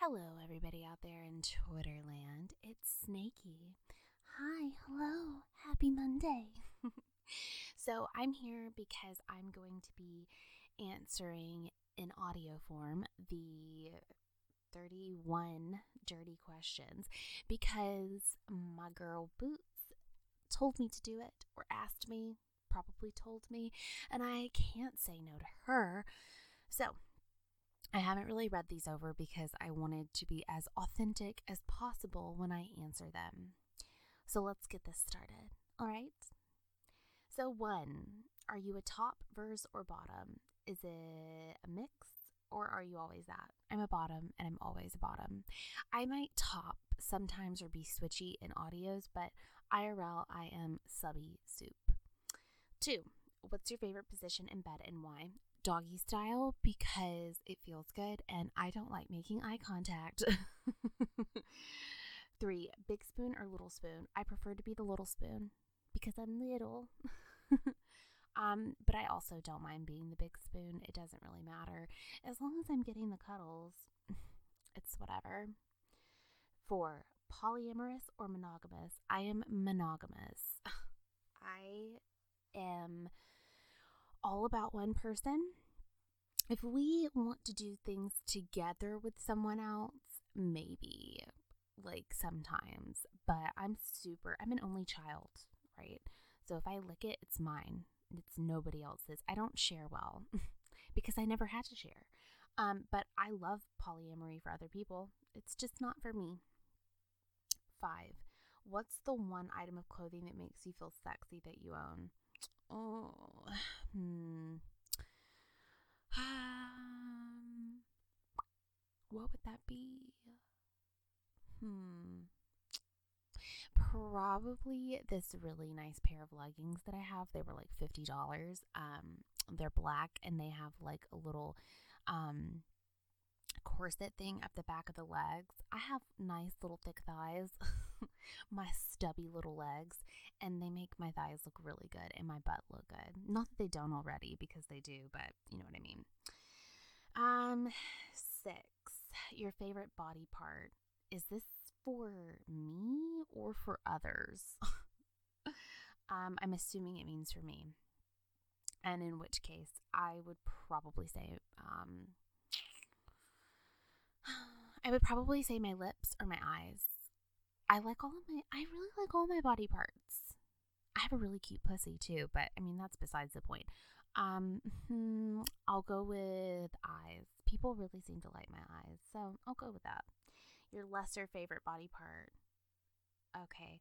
Hello, everybody out there in Twitterland. It's Snaky. Hi, hello, happy Monday. So, I'm here because I'm going to be answering in audio form the 31 dirty questions because my girl Boots told me to do it, or asked me, probably told me, and I can't say no to her. So, I haven't really read these over because I wanted to be as authentic as possible when I answer them. So let's get this started, all right? So 1, are you a top, verse, or bottom? Is it a mix, or are you always that? I'm a bottom, and I'm always a bottom. I might top sometimes or be switchy in audios, but IRL, I am subby soup. 2, what's your favorite position in bed and why? Doggy style, because it feels good and I don't like making eye contact. 3, big spoon or little spoon? I prefer to be the little spoon because I'm little. But I also don't mind being the big spoon. It doesn't really matter. As long as I'm getting the cuddles, it's whatever. 4, polyamorous or monogamous? I am monogamous. I am all about one person. If we want to do things together with someone else, maybe, like sometimes, but I'm an only child, right? So if I lick it, it's mine. It's nobody else's. I don't share well because I never had to share. But I love polyamory for other people. It's just not for me. 5, what's the one item of clothing that makes you feel sexy that you own? What would that be? Probably this really nice pair of leggings that I have. They were like $50. They're black and they have like a little corset thing up the back of the legs. I have nice little thick thighs, my stubby little legs, and they make my thighs look really good and my butt look good. Not that they don't already, because they do, but you know what I mean. 6, your favorite body part. Is this for me or for others? I'm assuming it means for me. And in which case, I would probably say, my lips or my eyes. I really like all my body parts. I have a really cute pussy too, but I mean, that's besides the point. I'll go with eyes. People really seem to like my eyes, so I'll go with that. Your lesser favorite body part. Okay.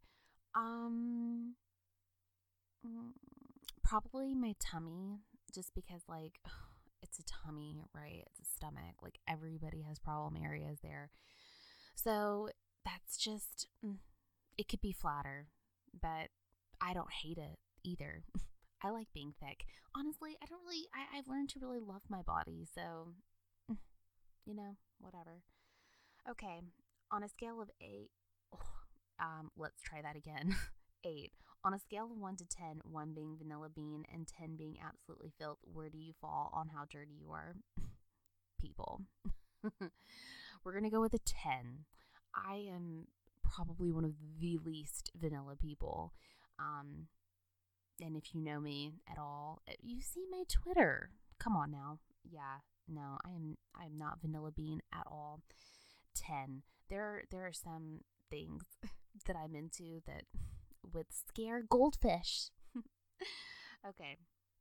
Probably my tummy, just because, like, it's a tummy, right? It's a stomach. Like, everybody has problem areas there. So that's just, it could be flatter, but I don't hate it either. I like being thick. Honestly, I've learned to really love my body, so, whatever. Okay, on a scale of 8, let's try that again. 8. On a scale of 1 to 10, 1 being vanilla bean and 10 being absolutely filth, where do you fall on how dirty you are? People. We're going to go with a 10. I am probably one of the least vanilla people. And if you know me at all, you see my Twitter. Come on now. Yeah, no, I'm not vanilla bean at all. 10. There are some things that I'm into that would scare goldfish. Okay.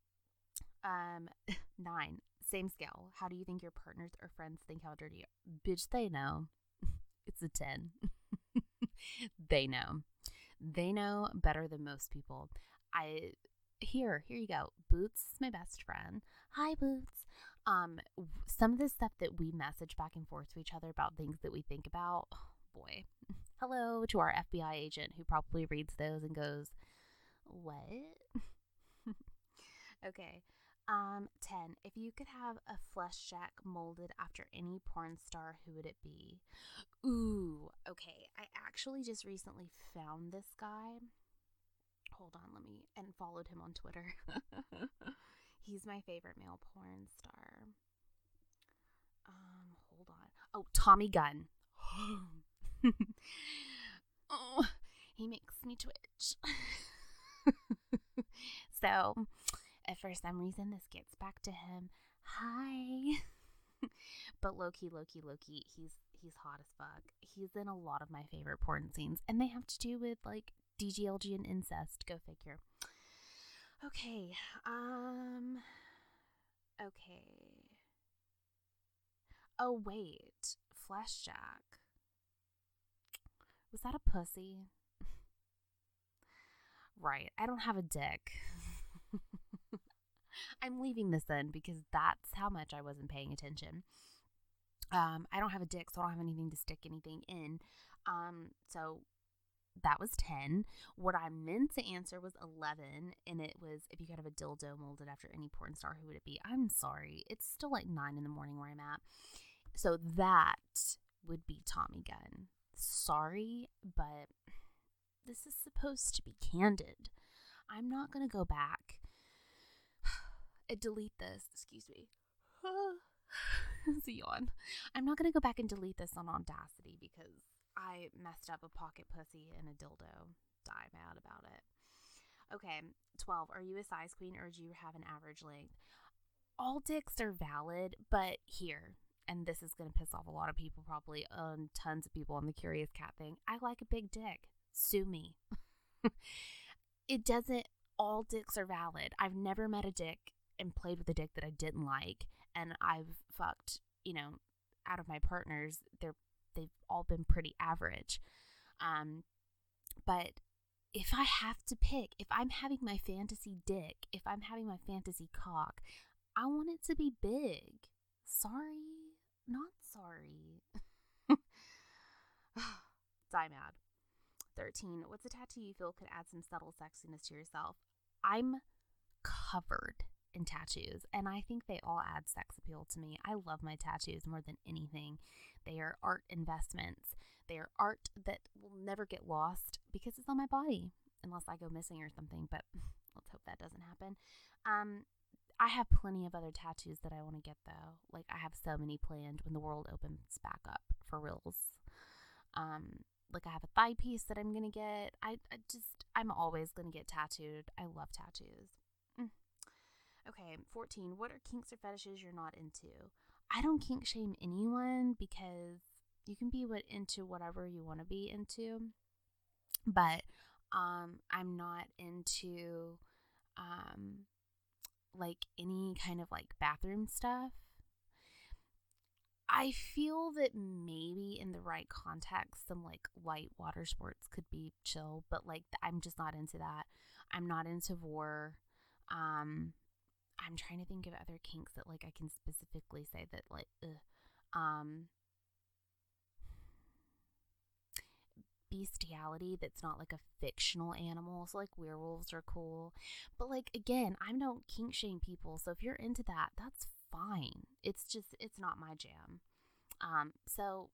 9. Same scale. How do you think your partners or friends think how dirty you are? Bitch, they know. It's a 10. They know. They know better than most people. Here you go. Boots is my best friend. Hi, Boots. Some of the stuff that we message back and forth to each other about things that we think about, oh boy. Hello to our FBI agent who probably reads those and goes, what? Okay. 10. If you could have a flesh jack molded after any porn star, who would it be? Ooh, okay. I actually just recently found this guy. Hold on, and followed him on Twitter. He's my favorite male porn star. Hold on. Oh, Tommy Gunn. Oh, he makes me twitch. So, if for some reason this gets back to him, hi. But Loki, he's hot as fuck. He's in a lot of my favorite porn scenes, and they have to do with like DGLG and incest. Go figure. Okay. Okay. Oh wait, Fleshjack. Was that a pussy? Right. I don't have a dick. I'm leaving this in because that's how much I wasn't paying attention. I don't have a dick, so I don't have anything to stick anything in. So that was 10. What I meant to answer was 11, and it was, if you could have a dildo molded after any porn star, who would it be? I'm sorry. It's still like 9 in the morning where I'm at. So that would be Tommy Gunn. Sorry, but this is supposed to be candid. I'm not going to go back and delete this. Excuse me. It's a yawn. I'm not going to go back and delete this on Audacity because I messed up a pocket pussy and a dildo. Die mad about it. Okay, 12. Are you a size queen or do you have an average length? All dicks are valid, but here, and this is going to piss off a lot of people, probably tons of people on the Curious Cat thing. I like a big dick. Sue me. It doesn't, all dicks are valid. I've never met a dick and played with a dick that I didn't like, and I've fucked, out of my partners, they've all been pretty average. But if I have to pick, if I'm having my fantasy dick, if I'm having my fantasy cock, I want it to be big. Sorry, not sorry. Die mad. 13. What's a tattoo you feel could add some subtle sexiness to yourself? I'm covered in tattoos, and I think they all add sex appeal to me. I love my tattoos more than anything. They are art investments. They are art that will never get lost because it's on my body, unless I go missing or something, but let's hope that doesn't happen. I have plenty of other tattoos that I want to get, though. Like, I have so many planned when the world opens back up, for reals. Like, I have a thigh piece that I'm going to get. I'm always going to get tattooed. I love tattoos. Okay, 14. What are kinks or fetishes you're not into? I don't kink shame anyone because you can be into whatever you want to be into. But I'm not into like any kind of like bathroom stuff. I feel that maybe in the right context, some like light water sports could be chill, but like I'm just not into that. I'm not into vor. I'm trying to think of other kinks that like I can specifically say that like, bestiality that's not like a fictional animal. So like werewolves are cool, but like again, I don't kink shame people. So if you're into that, that's fine. It's not my jam. So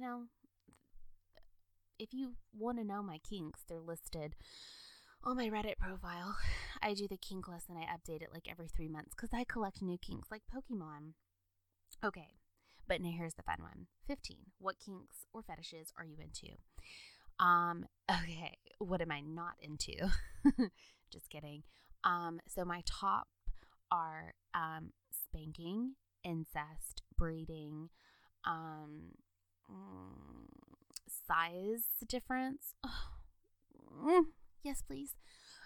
if you want to know my kinks, they're listed on my Reddit profile. I do the kink list and I update it like every 3 months because I collect new kinks like Pokemon. Okay, but now here's the fun one. 15. What kinks or fetishes are you into? Okay, what am I not into? Just kidding. So my top are spanking, incest, breeding, size difference. Yes, please.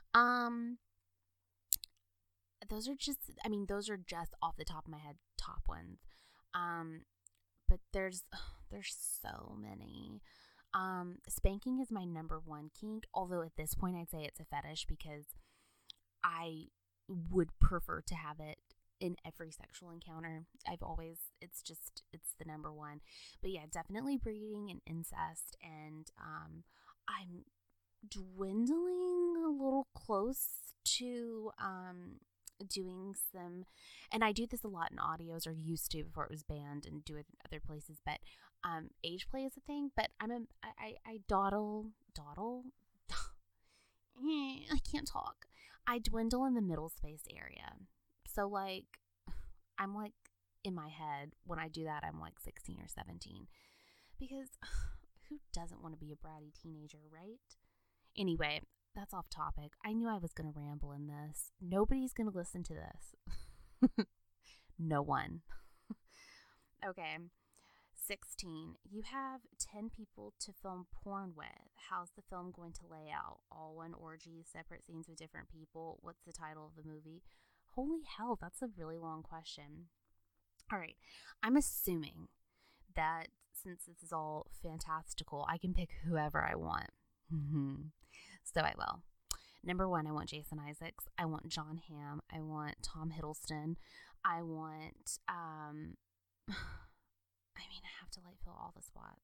Those are just off the top of my head top ones. But there's so many. Spanking is my number one kink, although at this point I'd say it's a fetish because I would prefer to have it in every sexual encounter. It's the number one. But yeah, definitely breeding and incest, and I'm dwindling a little close to doing some, and I do this a lot in audios, or used to before it was banned, and do it in other places, but age play is a thing. But I dawdle I can't talk. I dwindle in the middle space area. So like I'm like in my head when I do that I'm like 16 or 17 because Who doesn't want to be a bratty teenager, right? Anyway, that's off topic. I knew I was going to ramble in this. Nobody's going to listen to this. No one. Okay. 16. You have 10 people to film porn with. How's the film going to lay out? All one orgy, separate scenes with different people? What's the title of the movie? Holy hell, that's a really long question. All right. I'm assuming that since this is all fantastical, I can pick whoever I want. So I will. Number 1, I want Jason Isaacs. I want John Hamm. I want Tom Hiddleston. I want, I have to fill all the spots.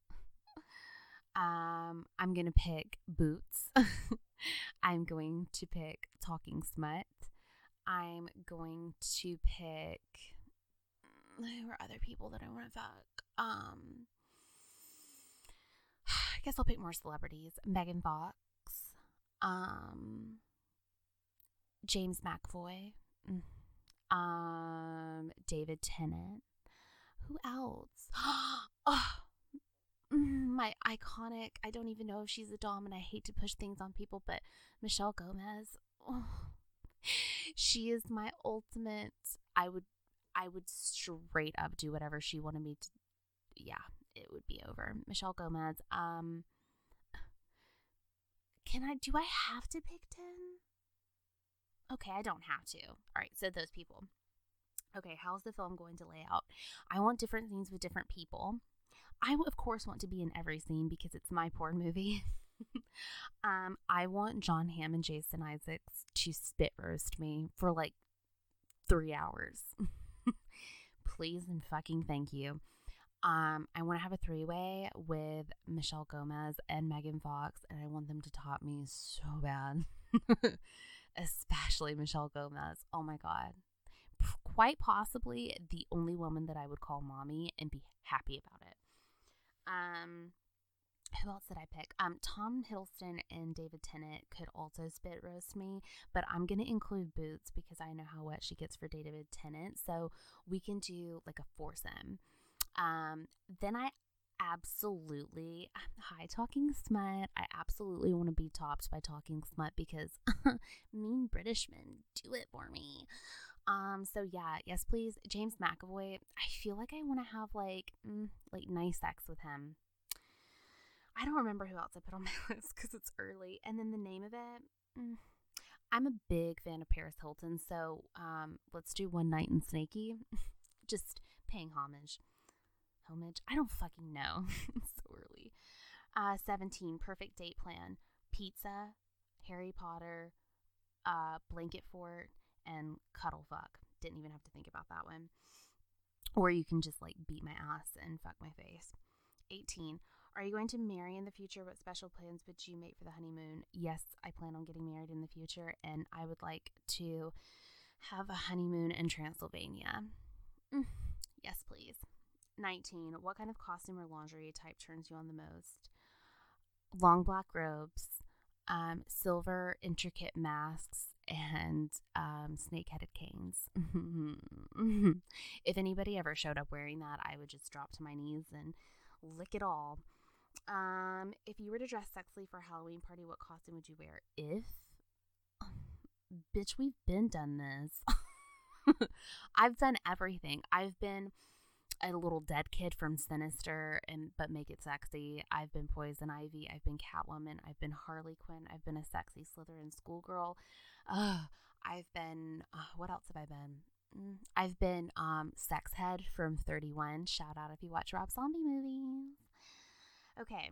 I'm going to pick Boots. I'm going to pick Talking Smut. I'm going to pick, there were other people that I want to fuck. I guess I'll pick more celebrities. Megan Fox. James McAvoy. David Tennant. Who else? My iconic, I don't even know if she's a dom, and I hate to push things on people, but Michelle Gomez. She is my ultimate. I would straight up do whatever she wanted me to. Yeah, it would be over. Michelle Gomez. Do I have to pick 10? Okay, I don't have to. All right, so those people. Okay, how's the film going to lay out? I want different scenes with different people. I, of course, want to be in every scene because it's my porn movie. I want John Hamm and Jason Isaacs to spit roast me for 3 hours. Please and fucking thank you. I want to have a 3-way with Michelle Gomez and Megan Fox, and I want them to top me so bad. Especially Michelle Gomez. Oh my God. Quite possibly the only woman that I would call mommy and be happy about it. Who else did I pick? Tom Hiddleston and David Tennant could also spit roast me, but I'm going to include Boots because I know how wet she gets for David Tennant, so we can do a foursome. Then I absolutely, hi Talking Smut, I absolutely want to be topped by Talking Smut because mean British men do it for me. So yeah, yes please, James McAvoy. I feel like I want to have nice sex with him. I don't remember who else I put on my list because it's early. And then the name of it, I'm a big fan of Paris Hilton, so let's do One Night in Snaky. Just paying homage. I don't fucking know. It's so early. 17, Perfect Date Plan. Pizza, Harry Potter, Blanket Fort, and Cuddle Fuck. Didn't even have to think about that one. Or you can just beat my ass and fuck my face. 18, are you going to marry in the future? What special plans would you make for the honeymoon? Yes, I plan on getting married in the future, and I would like to have a honeymoon in Transylvania. Yes, please. 19, what kind of costume or lingerie type turns you on the most? Long black robes, silver intricate masks, and snake-headed canes. If anybody ever showed up wearing that, I would just drop to my knees and lick it all. If you were to dress sexily for a Halloween party, what costume would you wear? Bitch, we've been done this. I've done everything. I've been a little dead kid from Sinister, but make it sexy. I've been Poison Ivy. I've been Catwoman. I've been Harley Quinn. I've been a sexy Slytherin schoolgirl. I've been, what else have I been? I've been Sex Head from 31. Shout out if you watch Rob Zombie movies. Okay.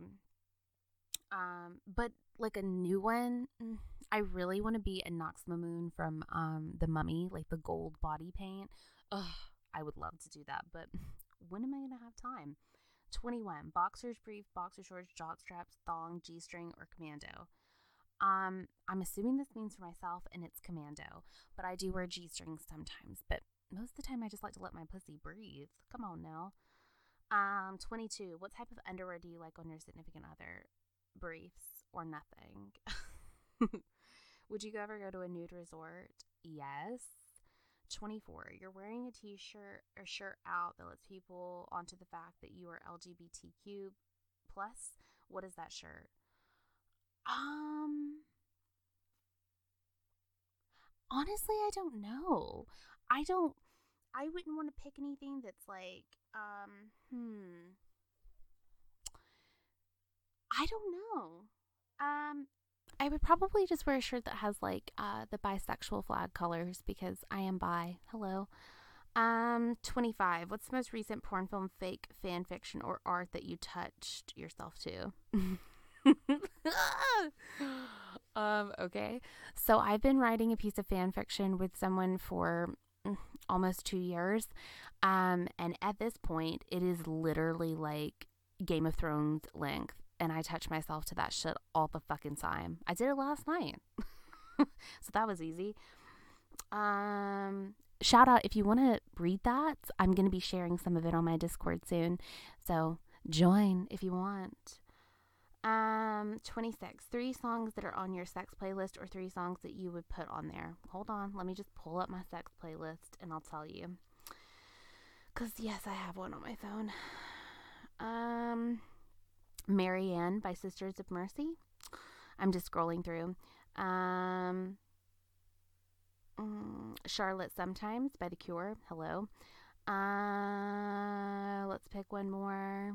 But a new one, I really want to be a Nox Mamoon from The Mummy, the gold body paint. I would love to do that, but when am I going to have time? 21, boxers, brief, boxer shorts, jock straps, thong, G-string, or commando. I'm assuming this means for myself, and it's commando, but I do wear G-strings sometimes, but most of the time I just like to let my pussy breathe. Come on now. 22, what type of underwear do you like on your significant other? Briefs or nothing? Would you ever go to a nude resort? Yes. 24, you're wearing a t-shirt or shirt out that lets people onto the fact that you are LGBTQ plus. What is that shirt? Honestly, I don't know. I wouldn't want to pick anything that's like, I don't know. I would probably just wear a shirt that has like the bisexual flag colors because I am bi. Hello. 25. What's the most recent porn film, fake, fan fiction, or art that you touched yourself to? Okay. So I've been writing a piece of fan fiction with someone for almost 2 years. And at this point, it is literally like Game of Thrones length. And I touch myself to that shit all the fucking time. I did it last night. So that was easy. Shout out if you want to read that. I'm going to be sharing some of it on my Discord soon. So join if you want. 26. 3 songs that are on your sex playlist or 3 songs that you would put on there. Hold on. Let me just pull up my sex playlist and I'll tell you. Because, yes, I have one on my phone. Marianne by Sisters of Mercy. I'm just scrolling through. Charlotte Sometimes by The Cure. Hello. Let's pick one more.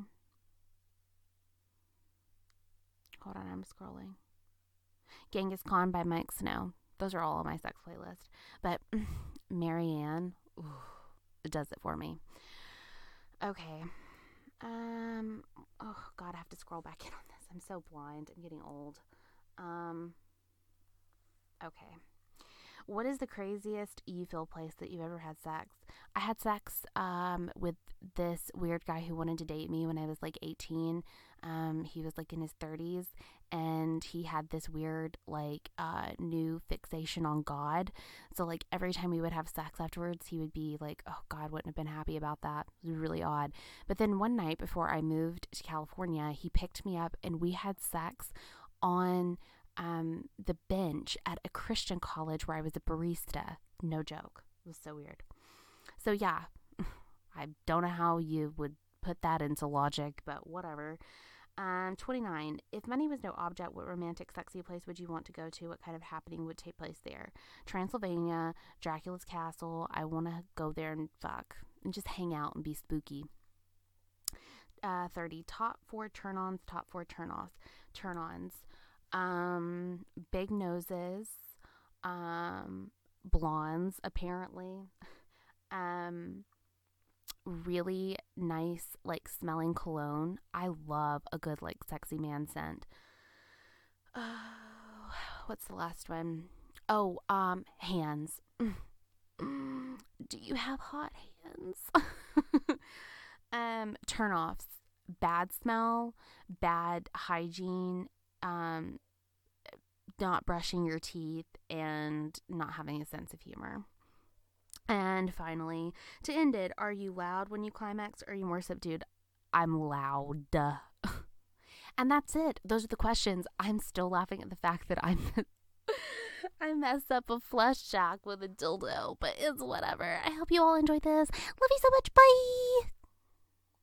Hold on, I'm scrolling. Genghis Khan by Mike Snow. Those are all on my sex playlist. But Marianne, it does it for me. Okay. Oh God, I have to scroll back in on this. I'm so blind. I'm getting old. Okay. What is the craziest you feel place that you've ever had sex? I had sex with this weird guy who wanted to date me when I was like 18. He was like in his 30s and he had this weird like new fixation on God. So like every time we would have sex afterwards, he would be like, oh, God wouldn't have been happy about that. It was really odd. But then one night before I moved to California, he picked me up and we had sex on the bench at a Christian college where I was a barista. No joke. It was so weird. So yeah, I don't know how you would put that into logic, but whatever. 29. If money was no object, what romantic, sexy place would you want to go to? What kind of happening would take place there? Transylvania, Dracula's castle. I want to go there and fuck and just hang out and be spooky. 30. Top 4 turn-ons, top 4 turn-ons. Big noses, blondes, apparently, really nice, like, smelling cologne. I love a good, like, sexy man scent. What's the last one? Oh, hands. Do you have hot hands? Turn-offs. Bad smell, bad hygiene, not brushing your teeth, and not having a sense of humor. And finally, to end it, are you loud when you climax or are you more subdued? I'm loud. And that's it. Those are the questions. I'm still laughing at the fact that I messed up a flush jack with a dildo, but it's whatever. I hope you all enjoyed this. Love you so much. Bye.